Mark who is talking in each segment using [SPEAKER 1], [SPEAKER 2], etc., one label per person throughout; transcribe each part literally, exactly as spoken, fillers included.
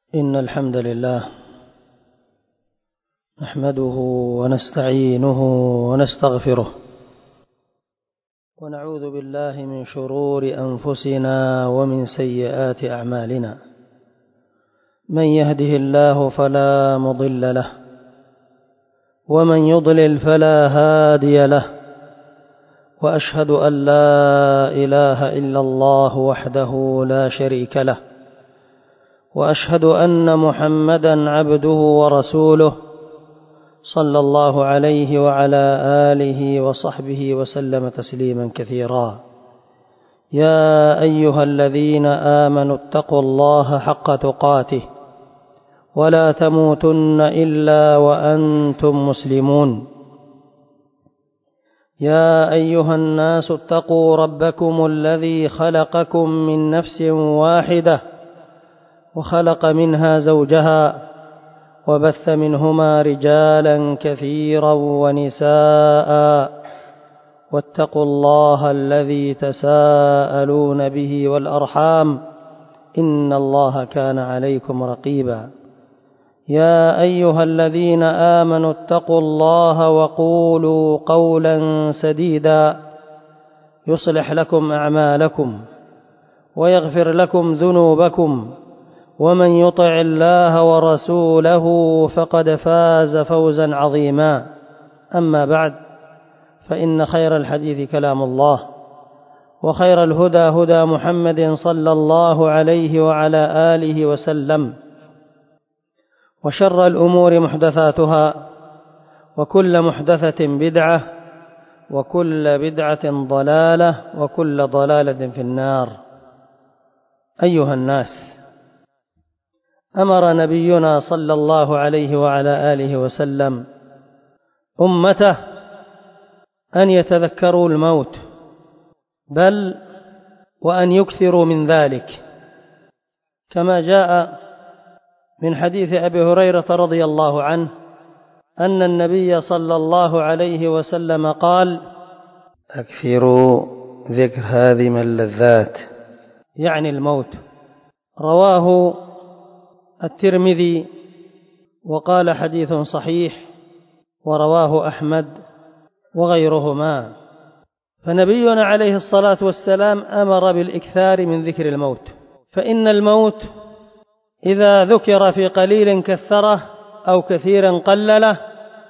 [SPEAKER 1] إن الحمد لله نحمده ونستعينه ونستغفره ونعوذ بالله من شرور أنفسنا ومن سيئات أعمالنا. من يهده الله فلا مضل له ومن يضلل فلا هادي له، وأشهد أن لا إله إلا الله وحده لا شريك له، وأشهد أن محمدًا عبده ورسوله صلى الله عليه وعلى آله وصحبه وسلم تسليما كثيرا. يا أيها الذين آمنوا اتقوا الله حق تقاته ولا تموتن إلا وأنتم مسلمون. يا أيها الناس اتقوا ربكم الذي خلقكم من نفس واحدة وخلق منها زوجها وبث منهما رجالا كثيرا ونساء، واتقوا الله الذي تساءلون به والأرحام إن الله كان عليكم رقيبا. يا أيها الذين آمنوا اتقوا الله وقولوا قولا سديدا يصلح لكم أعمالكم ويغفر لكم ذنوبكم، ومن يطع الله ورسوله فقد فاز فوزا عظيما. أما بعد، فإن خير الحديث كلام الله، وخير الهدى هدى محمد صلى الله عليه وعلى آله وسلم، وشر الأمور محدثاتها، وكل محدثة بدعة، وكل بدعة ضلالة، وكل ضلالة في النار. أيها الناس، أمر نبينا صلى الله عليه وعلى آله وسلم أمته أن يتذكروا الموت، بل وأن يكثروا من ذلك، كما جاء من حديث أبي هريرة رضي الله عنه أن النبي صلى الله عليه وسلم قال: أكثروا ذكر هذه اللذات، يعني الموت. رواه الترمذي وقال حديث صحيح، ورواه أحمد وغيرهما. فنبينا عليه الصلاة والسلام أمر بالإكثار من ذكر الموت، فإن الموت إذا ذكر في قليل كثره أو كثير قلله،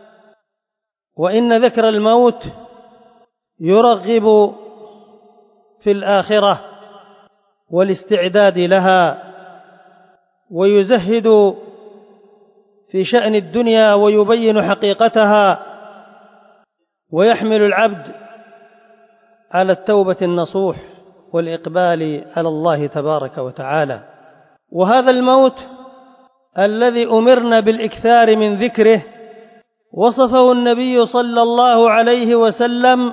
[SPEAKER 1] وإن ذكر الموت يرغب في الآخرة والاستعداد لها، ويزهد في شأن الدنيا ويبين حقيقتها، ويحمل العبد على التوبة النصوح والإقبال على الله تبارك وتعالى. وهذا الموت الذي أمرنا بالإكثار من ذكره وصفه النبي صلى الله عليه وسلم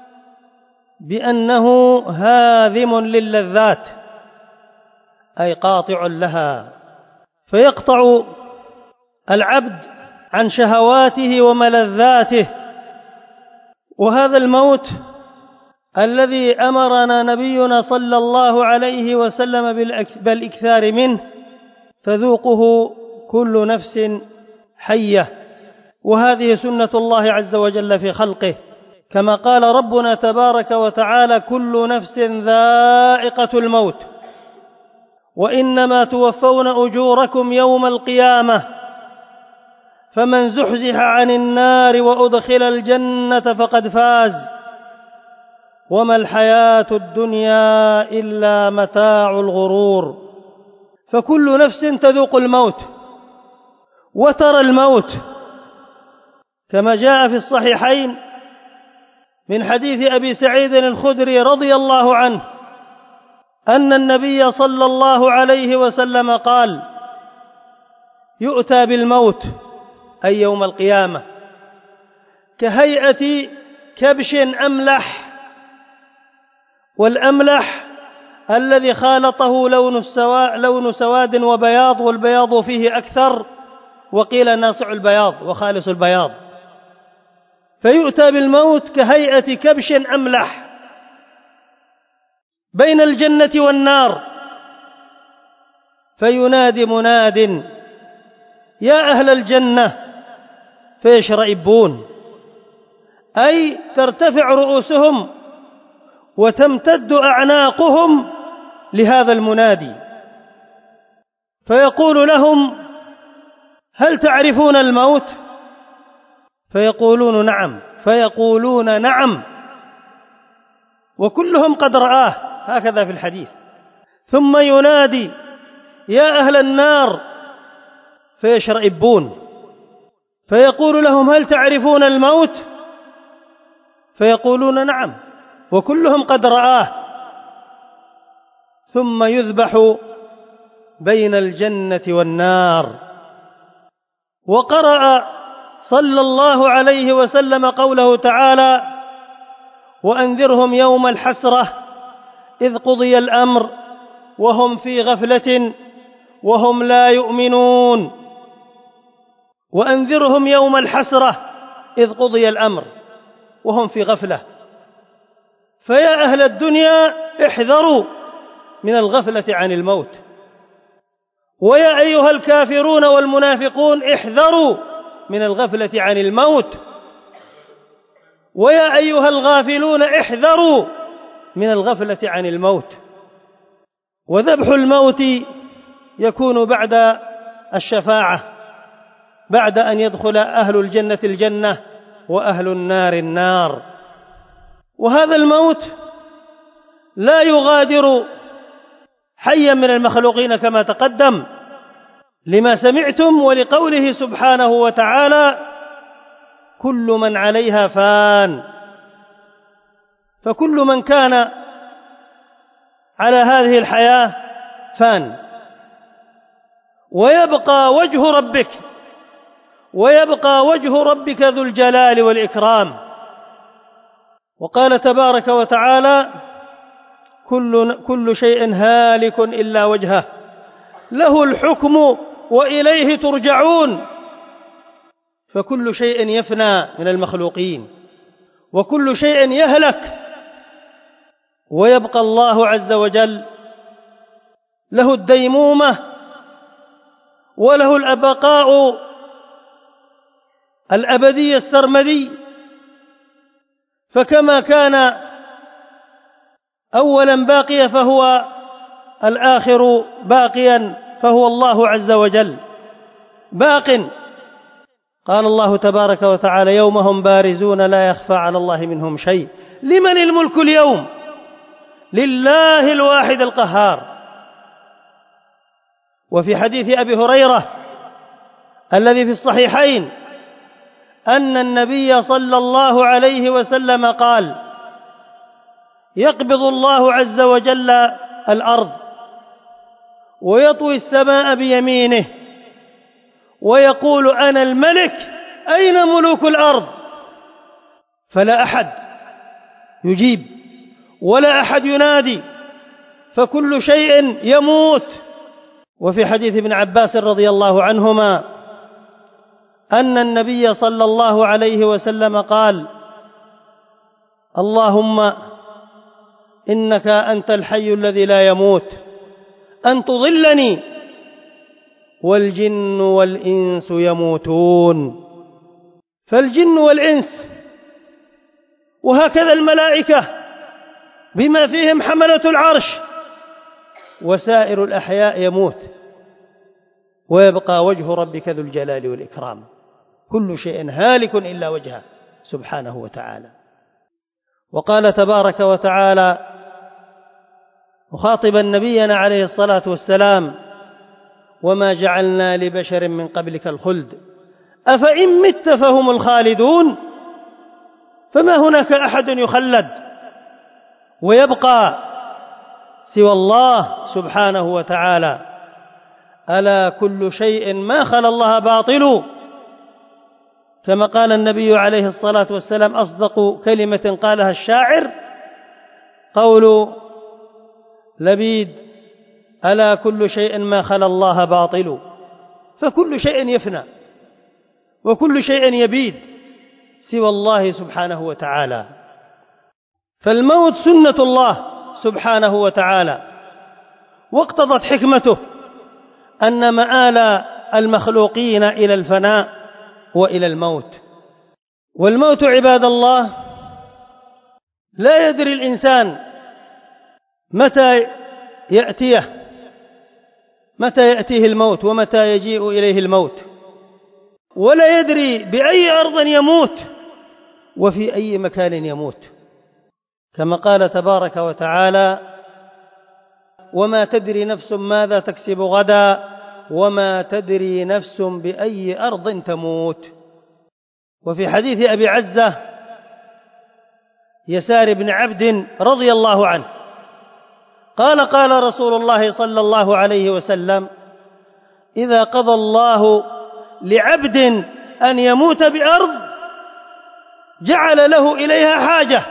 [SPEAKER 1] بأنه هاذم للذات، أي قاطع لها، فيقطع العبد عن شهواته وملذاته. وهذا الموت الذي أمرنا نبينا صلى الله عليه وسلم بالإكثار منه تذوقه كل نفس حية، وهذه سنة الله عز وجل في خلقه، كما قال ربنا تبارك وتعالى: كل نفس ذائقة الموت وإنما توفون أجوركم يوم القيامة فمن زحزح عن النار وأدخل الجنة فقد فاز وما الحياة الدنيا إلا متاع الغرور. فكل نفس تذوق الموت وترى الموت، كما جاء في الصحيحين من حديث أبي سعيد الخدري رضي الله عنه أن النبي صلى الله عليه وسلم قال: يؤتى بالموت، أي يوم القيامة، كهيئة كبش أملح، والأملح الذي خالطه لون السوا... لون سواد وبياض، والبياض فيه أكثر، وقيل ناصع البياض وخالص البياض. فيؤتى بالموت كهيئة كبش أملح بين الجنة والنار، فينادي مناد: يا أهل الجنة، فيشرئبون، أي ترتفع رؤوسهم وتمتد أعناقهم لهذا المنادي، فيقول لهم: هل تعرفون الموت؟ فيقولون نعم فيقولون نعم وكلهم قد رآه، هكذا في الحديث. ثم ينادي: يا أهل النار، فيشرئبون، فيقول لهم: هل تعرفون الموت؟ فيقولون نعم وكلهم قد رآه. ثم يذبح بين الجنة والنار. وقرأ صلى الله عليه وسلم قوله تعالى: وأنذرهم يوم الحسرة إذ قضي الأمر وهم في غفلة وهم لا يؤمنون. وأنذرهم يوم الحسرة إذ قضي الأمر وهم في غفلة. فيا أهل الدنيا احذروا من الغفلة عن الموت، ويا أيها الكافرون والمنافقون احذروا من الغفلة عن الموت، ويا أيها الغافلون احذروا من الغفلة عن الموت. وذبح الموت يكون بعد الشفاعة، بعد أن يدخل أهل الجنة الجنة وأهل النار النار. وهذا الموت لا يغادر حيا من المخلوقين كما تقدم، لما سمعتم ولقوله سبحانه وتعالى: كل من عليها فان. فكل من كان على هذه الحياة فان، ويبقى وجه ربك ويبقى وجه ربك ذو الجلال والإكرام. وقال تبارك وتعالى: كل, كل شيء هالك إلا وجهه له الحكم وإليه ترجعون. فكل شيء يفنى من المخلوقين وكل شيء يهلك، ويبقى الله عز وجل له الديمومة وله البقاء الأبدي السرمدي. فكما كان أولا باقيا فهو الآخر باقيا، فهو الله عز وجل باق. قال الله تبارك وتعالى: يوم هم بارزون لا يخفى على الله منهم شيء لمن الملك اليوم لله الواحد القهار. وفي حديث أبي هريرة الذي في الصحيحين أن النبي صلى الله عليه وسلم قال: يقبض الله عز وجل الأرض ويطوي السماء بيمينه ويقول: أنا الملك أين ملوك الأرض؟ فلا أحد يجيب ولا أحد ينادي، فكل شيء يموت. وفي حديث ابن عباس رضي الله عنهما أن النبي صلى الله عليه وسلم قال: اللهم إنك أنت الحي الذي لا يموت، أن تضلني والجن والإنس يموتون. فالجن والإنس وهكذا الملائكة بما فيهم حملة العرش وسائر الأحياء يموت، ويبقى وجه ربك ذو الجلال والإكرام. كل شيء هالك إلا وجهه سبحانه وتعالى. وقال تبارك وتعالى مخاطبا نبينا عليه الصلاة والسلام: وما جعلنا لبشر من قبلك الخلد أفإن مت فهم الخالدون. فما هناك أحد يخلد ويبقى سوى الله سبحانه وتعالى. ألا كل شيء ما خلا الله باطل، كما قال النبي عليه الصلاة والسلام: أصدق كلمة قالها الشاعر قول لبيد: ألا كل شيء ما خلا الله باطل. فكل شيء يفنى وكل شيء يبيد سوى الله سبحانه وتعالى. فالموت سنة الله سبحانه وتعالى، واقتضت حكمته أن مآل المخلوقين إلى الفناء وإلى الموت. والموت عباد الله لا يدري الإنسان متى يأتيه متى يأتيه الموت ومتى يجيء إليه الموت، ولا يدري بأي أرض يموت وفي أي مكان يموت، كما قال تبارك وتعالى: وما تدري نفس ماذا تكسب غدا وما تدري نفس بأي أرض تموت. وفي حديث أبي عزة يسار بن عبد رضي الله عنه قال: قال رسول الله صلى الله عليه وسلم: إذا قضى الله لعبد أن يموت بأرض جعل له إليها حاجة.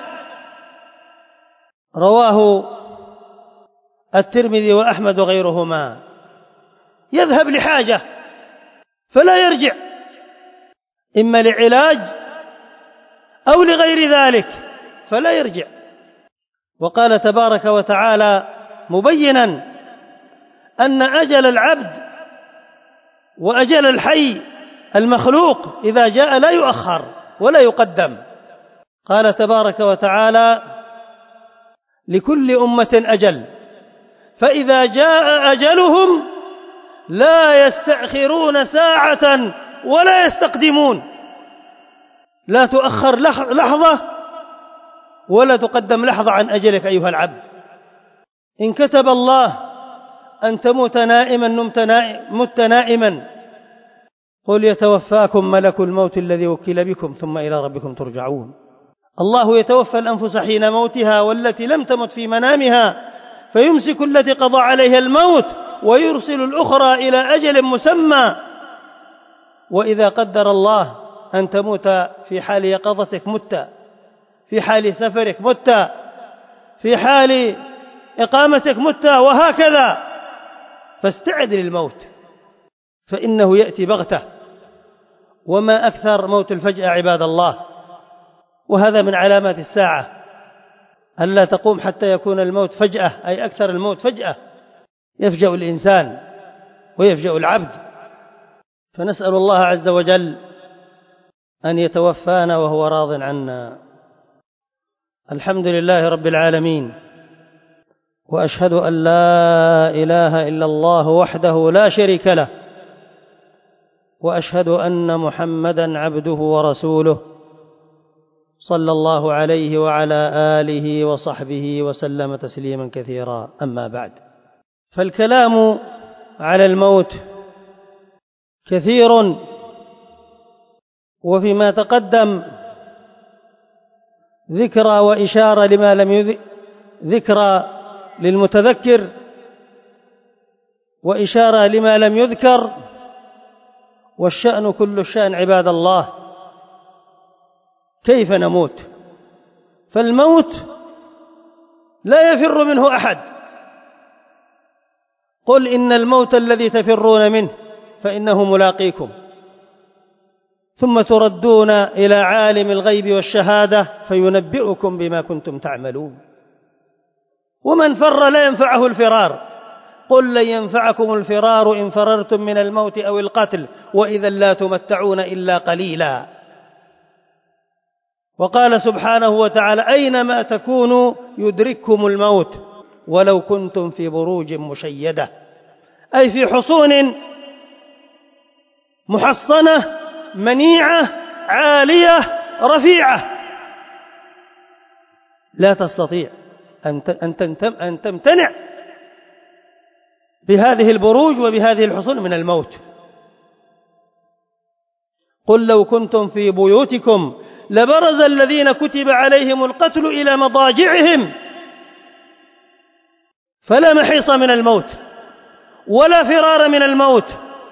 [SPEAKER 1] رواه الترمذي وأحمد وغيرهما. يذهب لحاجة فلا يرجع، إما لعلاج أو لغير ذلك فلا يرجع. وقال تبارك وتعالى مبينا أن أجل العبد وأجل الحي المخلوق إذا جاء لا يؤخر ولا يقدم. قال تبارك وتعالى: لكل أمة أجل فإذا جاء أجلهم لا يستأخرون ساعة ولا يستقدمون. لا تؤخر لحظة ولا تقدم لحظة عن أجلك أيها العبد. إن كتب الله أن تموت نائما مت نائما، قل يتوفاكم ملك الموت الذي وكل بكم ثم إلى ربكم ترجعون. الله يتوفى الأنفس حين موتها والتي لم تمت في منامها فيمسك التي قضى عليها الموت ويرسل الأخرى إلى أجل مسمى. وإذا قدر الله أن تموت في حال يقظتك مت، في حال سفرك مت، في حال إقامتك مت، وهكذا. فاستعد للموت فإنه يأتي بغتة. وما أكثر موت الفجأة عباد الله، وهذا من علامات الساعة ألا تقوم حتى يكون الموت فجأة، أي أكثر الموت فجأة، يفجأ الإنسان ويفجأ العبد. فنسأل الله عز وجل أن يتوفانا وهو راض عنا. الحمد لله رب العالمين، وأشهد أن لا إله إلا الله وحده لا شريك له، وأشهد أن محمدا عبده ورسوله صلى الله عليه وعلى آله وصحبه وسلم تسليما كثيرا. أما بعد، فالكلام على الموت كثير، وفيما تقدم ذكرى وإشارة لما لم يذ... ذكرى للمتذكر وإشارة لما لم يذكر، والشأن كل الشأن عباد الله. كيف نموت؟ فالموت لا يفر منه أحد. قل إن الموت الذي تفرون منه فإنه ملاقيكم ثم تردون إلى عالم الغيب والشهادة فينبئكم بما كنتم تعملون. ومن فر لا ينفعه الفرار. قل لن ينفعكم الفرار إن فررتم من الموت أو القتل وإذا لا تمتعون إلا قليلا. وقال سبحانه وتعالى: أينما تكونوا يدرككم الموت ولو كنتم في بروج مشيدة، أي في حصون محصنة منيعة عالية رفيعة، لا تستطيع أن تمتنع بهذه البروج وبهذه الحصون من الموت. قل لو كنتم في بيوتكم لبرز الذين كتب عليهم القتل إلى مضاجعهم فلا محيص من الموت ولا فرار من الموت.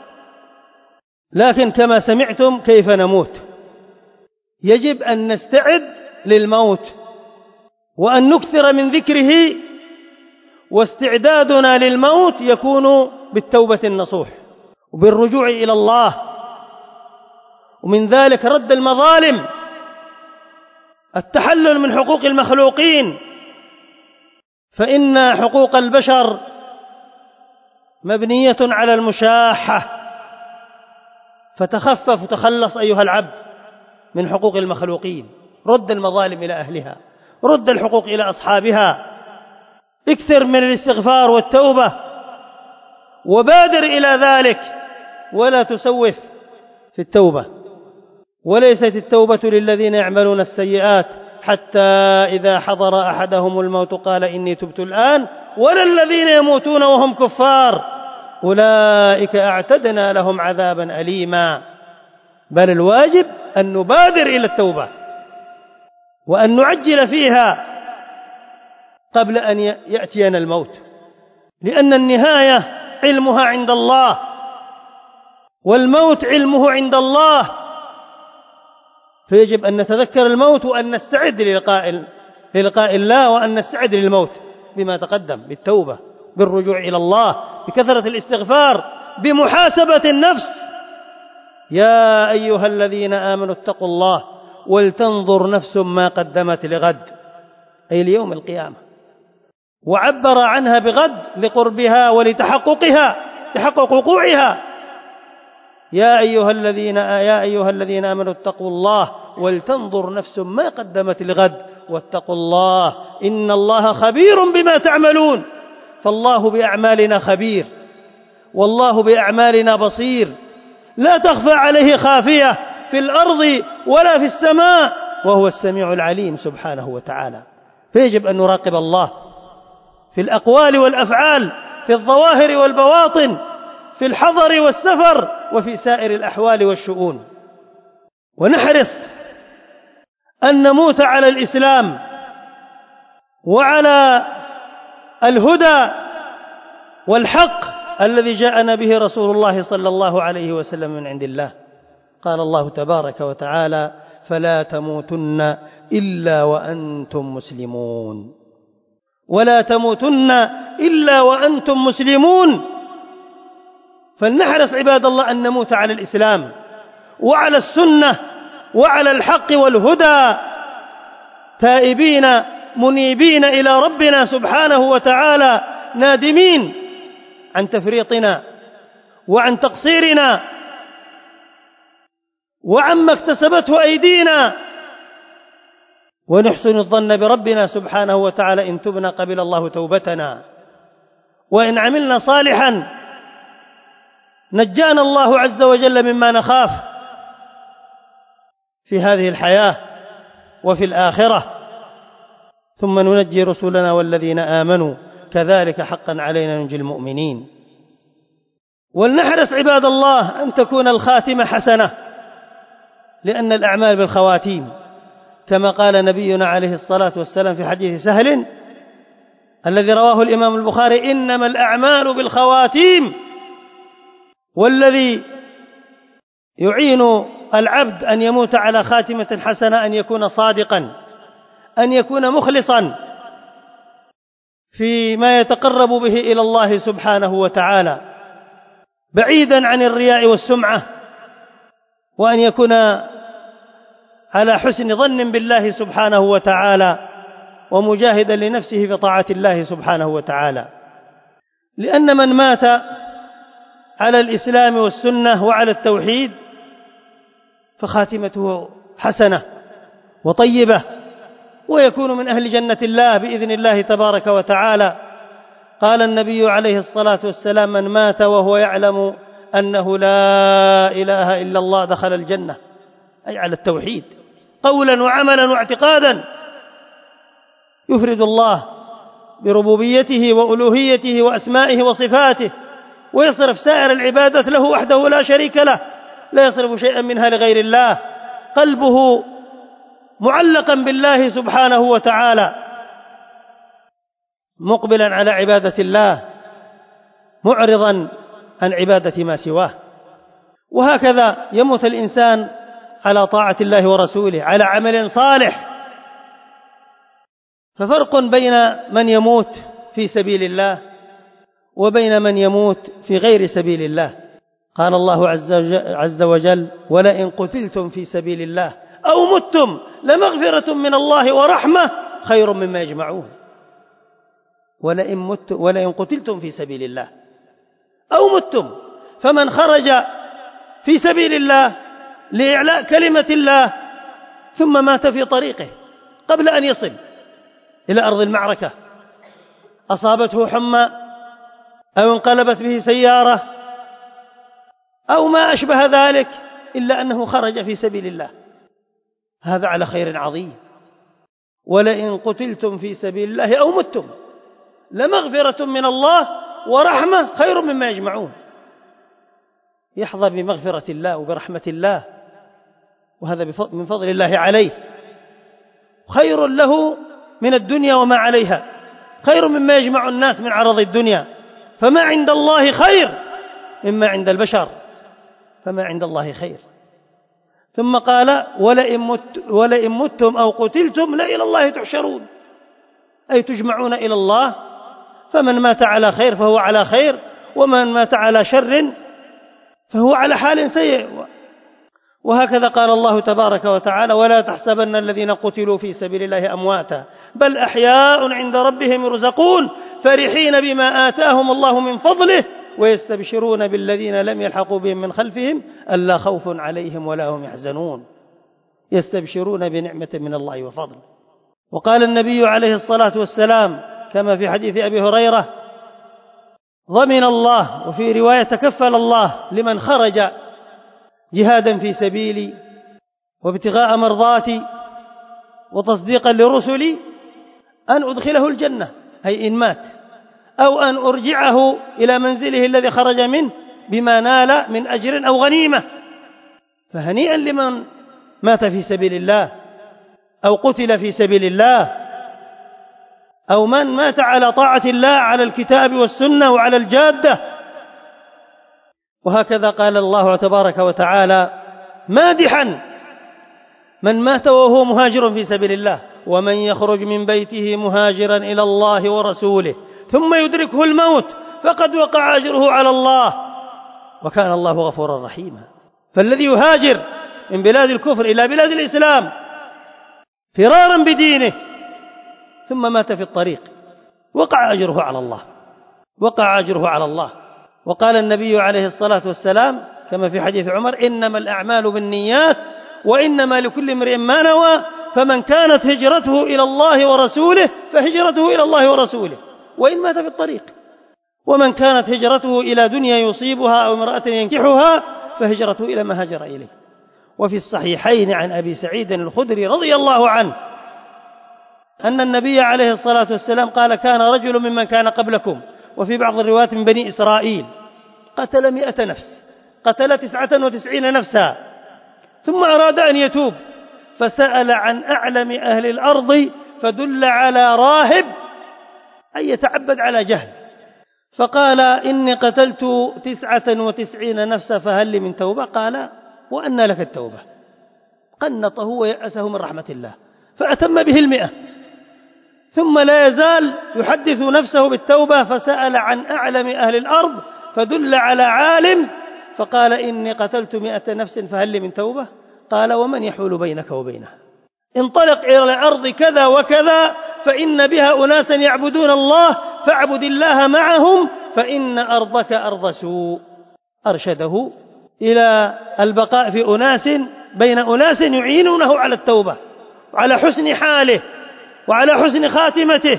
[SPEAKER 1] لكن كما سمعتم كيف نموت. يجب أن نستعد للموت وأن نكثر من ذكره، واستعدادنا للموت يكون بالتوبة النصوح وبالرجوع إلى الله، ومن ذلك رد المظالم، التحلل من حقوق المخلوقين، فإن حقوق البشر مبنية على المشاحة، فتخفف وتخلص أيها العبد من حقوق المخلوقين، رد المظالم إلى أهلها، رد الحقوق إلى أصحابها، اكثر من الاستغفار والتوبة وبادر إلى ذلك، ولا تسوف في التوبة. وليست التوبة للذين يعملون السيئات حتى إذا حضر أحدهم الموت قال إني تبت الآن، ولا الذين يموتون وهم كفار أولئك أعتدنا لهم عذابا أليما. بل الواجب أن نبادر إلى التوبة وأن نعجل فيها قبل أن يأتينا الموت، لأن النهاية علمها عند الله، والموت علمه عند الله، فيجب أن نتذكر الموت وأن نستعد للقاء للقاء الله، وأن نستعد للموت بما تقدم، بالتوبة، بالرجوع إلى الله، بكثرة الاستغفار، بمحاسبة النفس. يا أيها الذين آمنوا اتقوا الله ولتنظر نفس ما قدمت لغد، أي ليوم القيامة، وعبر عنها بغد لقربها ولتحققها، تحقق وقوعها. يا أيها الذين يا أيها الذين آمنوا اتقوا الله ولتنظر نفس ما قدمت لغد واتقوا الله إن الله خبير بما تعملون. فالله بأعمالنا خبير، والله بأعمالنا بصير، لا تخفى عليه خافية في الأرض ولا في السماء، وهو السميع العليم سبحانه وتعالى. فيجب أن نراقب الله في الأقوال والأفعال، في الظواهر والبواطن، في الحضر والسفر، وفي سائر الأحوال والشؤون، ونحرص أن نموت على الإسلام وعلى الهدى والحق الذي جاءنا به رسول الله صلى الله عليه وسلم من عند الله. قال الله تبارك وتعالى: فلا تموتن إلا وأنتم مسلمون، ولا تموتن إلا وأنتم مسلمون. فلنحرص عباد الله أن نموت على الإسلام وعلى السنة وعلى الحق والهدى، تائبين منيبين إلى ربنا سبحانه وتعالى، نادمين عن تفريطنا وعن تقصيرنا وعما اكتسبته أيدينا، ونحسن الظن بربنا سبحانه وتعالى إن تبنا قبل الله توبتنا، وإن عملنا صالحا نجانا الله عز وجل مما نخاف في هذه الحياة وفي الآخرة، ثم ننجي رسلنا والذين آمنوا كذلك حقا علينا ننجي المؤمنين. ولنحرص عباد الله أن تكون الخاتمة حسنة، لأن الأعمال بالخواتيم، كما قال نبينا عليه الصلاة والسلام في حديث سهل الذي رواه الإمام البخاري: إنما الأعمال بالخواتيم. والذي يعين العبد أن يموت على خاتمة حسنة أن يكون صادقا، أن يكون مخلصا فيما يتقرب به إلى الله سبحانه وتعالى، بعيدا عن الرياء والسمعة، وأن يكون على حسن ظن بالله سبحانه وتعالى، ومجاهدا لنفسه في طاعة الله سبحانه وتعالى. لأن من مات على الإسلام والسنة وعلى التوحيد فخاتمته حسنة وطيبة، ويكون من أهل جنة الله بإذن الله تبارك وتعالى. قال النبي عليه الصلاة والسلام: من مات وهو يعلم أنه لا إله إلا الله دخل الجنة، أي على التوحيد قولا وعملا واعتقادا، يفرد الله بربوبيته وألوهيته وأسمائه وصفاته، ويصرف سائر العبادات له وحده لا شريك له، لا يصرف شيئا منها لغير الله، قلبه معلقا بالله سبحانه وتعالى، مقبلا على عبادة الله، معرضا عن عبادة ما سواه. وهكذا يموت الإنسان على طاعة الله ورسوله، على عمل صالح. ففرق بين من يموت في سبيل الله وبين من يموت في غير سبيل الله. قال الله عز وجل: ولئن قتلتم في سبيل الله أو متم لمغفرة من الله ورحمة خير مما يجمعون. ولئن, مت ولئن قتلتم في سبيل الله أو متم. فمن خرج في سبيل الله لإعلاء كلمة الله ثم مات في طريقه قبل أن يصل إلى أرض المعركة، أصابته حمى أو انقلبت به سيارة أو ما أشبه ذلك، إلا أنه خرج في سبيل الله، هذا على خير عظيم. ولئن قتلتم في سبيل الله أو متم لمغفرة من الله ورحمة خير مما يجمعون. يحظى بمغفرة الله وبرحمة الله، وهذا من فضل الله عليه، خير له من الدنيا وما عليها، خير مما يجمع الناس من عرض الدنيا. فما عند الله خير مما عند البشر، فما عند الله خير. ثم قال ولئن, مت ولئن متم أو قتلتم لإلى الله تحشرون، أي تجمعون إلى الله. فمن مات على خير فهو على خير، ومن مات على شر فهو على حال سيء. وهكذا قال الله تبارك وتعالى ولا تحسبن الذين قتلوا في سبيل الله أمواتا بل أحياء عند ربهم يرزقون فرحين بما آتاهم الله من فضله ويستبشرون بالذين لم يلحقوا بهم من خلفهم ألا خوف عليهم ولا هم يحزنون، يستبشرون بنعمة من الله وفضل. وقال النبي عليه الصلاة والسلام كما في حديث أبي هريرة ضمن الله، وفي رواية تكفل الله لمن خرج جهادا في سبيلي وابتغاء مرضاتي وتصديقا لرسلي أن أدخله الجنة، أي إن مات، أو أن أرجعه إلى منزله الذي خرج منه بما نال من أجر أو غنيمة. فهنيئا لمن مات في سبيل الله أو قتل في سبيل الله، أو من مات على طاعة الله على الكتاب والسنة وعلى الجادة. وهكذا قال الله تبارك وتعالى مادحا من مات وهو مهاجر في سبيل الله ومن يخرج من بيته مهاجرا إلى الله ورسوله ثم يدركه الموت فقد وقع أجره على الله وكان الله غفورا رحيما. فالذي يهاجر من بلاد الكفر إلى بلاد الإسلام فرارا بدينه ثم مات في الطريق وقع أجره على الله، وقع أجره على الله. وقال النبي عليه الصلاة والسلام كما في حديث عمر إنما الأعمال بالنيات وإنما لكل امرئ ما نوى فمن كانت هجرته إلى الله ورسوله فهجرته إلى الله ورسوله وإن مات في الطريق، ومن كانت هجرته إلى دنيا يصيبها أو امرأة ينكحها فهجرته إلى ما هاجر إليه. وفي الصحيحين عن أبي سعيد الخدري رضي الله عنه أن النبي عليه الصلاة والسلام قال كان رجل ممن كان قبلكم وفي بعض الروايات من بني إسرائيل قتل مئة نفس، قتل تسعة وتسعين نفسا، ثم أراد أن يتوب فسأل عن أعلم أهل الأرض فدل على راهب أن يتعبد على جهل، فقال إني قتلت تسعة وتسعين نفسا فهل لي من توبة؟ قال وأن لك التوبة؟ قنطه ويأسه من رحمة الله فأتم به المئة، ثم لا يزال يحدث نفسه بالتوبة فسأل عن أعلم أهل الأرض فدل على عالم فقال إني قتلت مئة نفس فهل لي من توبة؟ قال ومن يحول بينك وبينها؟ انطلق إلى أرض كذا وكذا فإن بها أناسا يعبدون الله فاعبد الله معهم فإن أرضك أرض سوء. أرشده إلى البقاء في أناس بين أناس يعينونه على التوبة وعلى حسن حاله وعلى حسن خاتمته،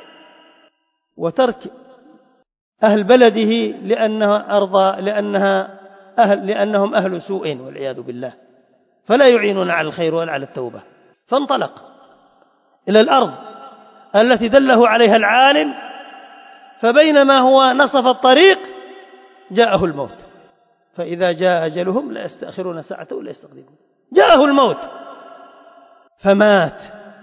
[SPEAKER 1] وترك أهل بلده لأنها أرضى لأنها أهل لأنهم أهل سوء والعياذ بالله، فلا يعينون على الخير ولا على التوبة. فانطلق إلى الأرض التي دله عليها العالم، فبينما هو نصف الطريق جاءه الموت، فإذا جاء أجلهم لا يستأخرون ساعة ولا يستقدمون. جاءه الموت فمات،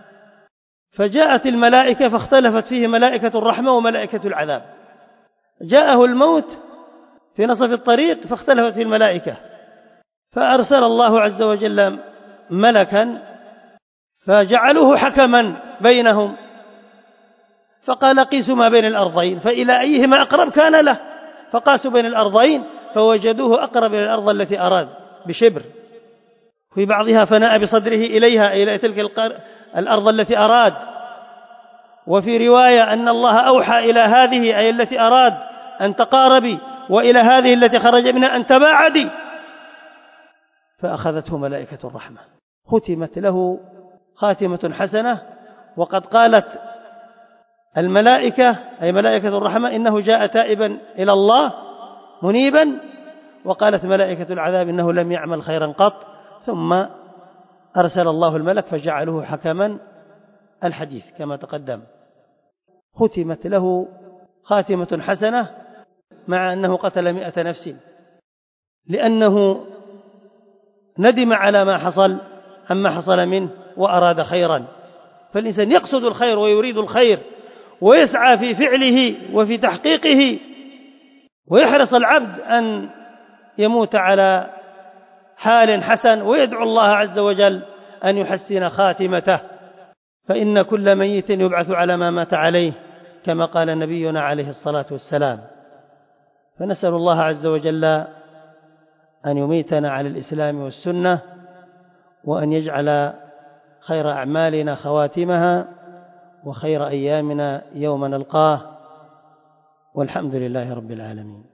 [SPEAKER 1] فجاءت الملائكة فاختلفت فيه ملائكة الرحمة وملائكة العذاب. جاءه الموت في نصف الطريق فاختلفت فيه الملائكة، فأرسل الله عز وجل ملكا فجعلوه حكما بينهم، فقال قيسوا ما بين الأرضين فإلى أيهما أقرب كان له، فقاسوا بين الأرضين فوجدوه أقرب إلى الأرض التي أراد بشبر، في بعضها فناء بصدره إليها إلى تلك الأرض التي أراد. وفي رواية أن الله أوحى إلى هذه أي التي أراد أن تقاربي وإلى هذه التي خرج منها أن تباعدي، فأخذته ملائكة الرحمة، ختمت له خاتمة حسنة. وقد قالت الملائكة أي ملائكة الرحمة إنه جاء تائبا إلى الله منيبا، وقالت ملائكة العذاب إنه لم يعمل خيرا قط، ثم أرسل الله الملك فجعله حكما الحديث كما تقدم. ختمت له خاتمة حسنة مع أنه قتل مئة نفس، لأنه ندم على ما حصل عما حصل منه وأراد خيرا. فالإنسان يقصد الخير ويريد الخير ويسعى في فعله وفي تحقيقه، ويحرص العبد أن يموت على حال حسن، ويدعو الله عز وجل أن يحسن خاتمته، فإن كل ميت يبعث على ما مات عليه كما قال نبينا عليه الصلاة والسلام. فنسأل الله عز وجل أن يميتنا على الإسلام والسنة، وأن يجعل خير أعمالنا خواتمها، وخير أيامنا يوم نلقاه، والحمد لله رب العالمين.